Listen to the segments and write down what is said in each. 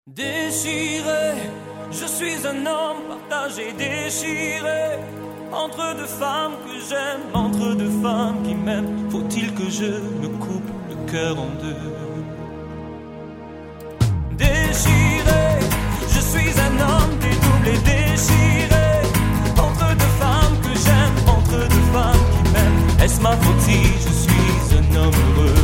Déchiré, je suis un homme partagé, déchiré entre deux femmes que j'aime, entre deux femmes qui m'aiment. Faut-il que je me coupe le cœur en deux? Déchiré, je suis un homme dédoublé, déchiré entre deux femmes que j'aime, entre deux femmes qui m'aiment. Est-ce ma faute si je suis un homme heureux?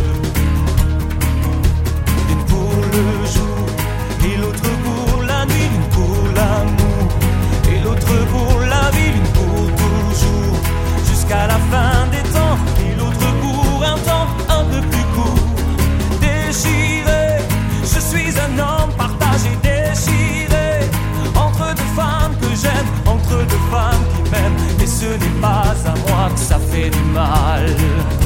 L'une pour le jour et l'autre pour la nuit, l'une pour l'amour et l'autre pour la vie, l'une pour toujours jusqu'à la fin des temps et l'autre pour un temps un peu plus court. Déchiré, je suis un homme partagé, déchiré entre deux femmes que j'aime, entre deux femmes qui m'aiment. Et ce n'est pas à moi que ça fait du mal.